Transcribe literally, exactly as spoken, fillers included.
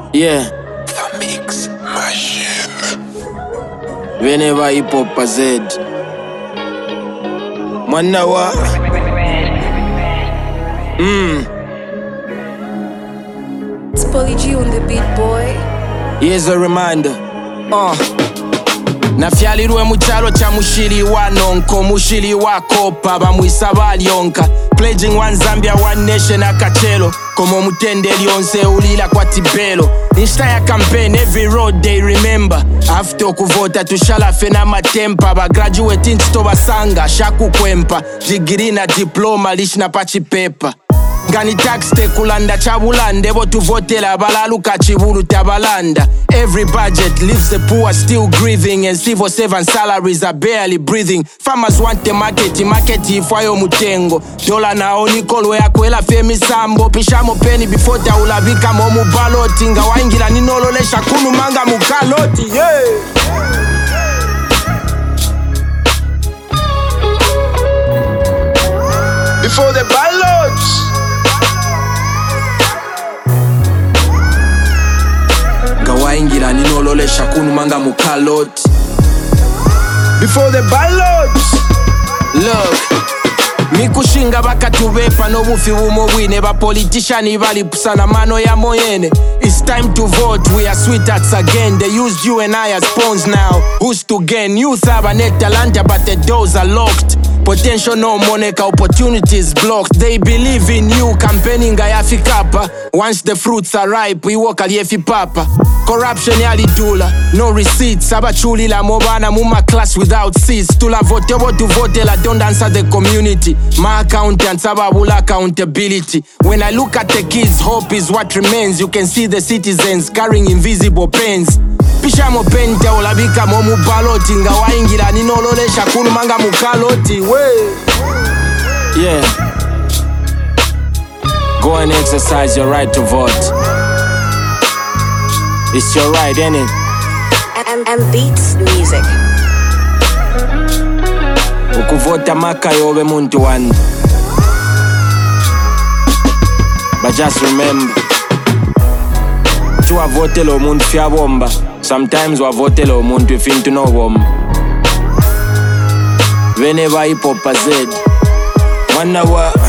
Yeah. The Mix Machine. Whenever hip hop a Z. Manawa. Mmm. It's Polly G on the beat, boy. Here's a reminder. Uh. Nafyalirwe mu kyalo kya mushiri wa nonko mushiri wa kopa bamwisa balyonka pledging one Zambia one nation akachelo komo mutende lyonse ulila kwa tibelo insta ya campaign every road they remember after okuvota tushalafe na matempa ba graduate into basanga shaku kwempa degree na diploma lishna pachi paper Gani tax te kulanda chabulande bo tuvotela balaluka chibulu tabalanda. Every budget leaves the poor still grieving and civil servant salaries are barely breathing. Farmers want the market, market ifwayo mutengo. Dola naoni kolwe ya kwela femi sambo. Pishamo penny before ta ulabika momu baloti. Nga waingira ninololesha kunu manga mukaloti. Yeah. Before the ballots. Gawaingira ninololesha kunu manga mukaloti. Before the ballots. Look. Mikushinga bakatubepa nobufi bumobwine ba politician bali pusana mano ya moyene. It's time to vote, we are sweethearts again. They used you and I as pawns now. Who's to gain? Youth have a net talent but the doors are locked. Potential no money, opportunities blocked. They believe in you, campaigning ayafikapa. Once the fruits are ripe, we walk aliefi papa. Corruption yali dula, no receipts. Abachuli la mobana muma class without seats. Tula vote to vote la don't answer the community. My accountant sababula accountability. When I look at the kids, hope is what remains. You can see the citizens carrying invisible pains. Pishamo penta olabika momu baloti. Nga waingira ninololesha kunu manga mukaloti. Way. Yeah. Go and exercise your right to vote. It's your right, ain't it? M M Beats Music. Ukuvota maka yobe muntu wanu. But just remember, tu avotela omuntu fya bomba. Sometimes wavotela omuntu ifintu no bomba. Whenever hip hop a Z. Wonder what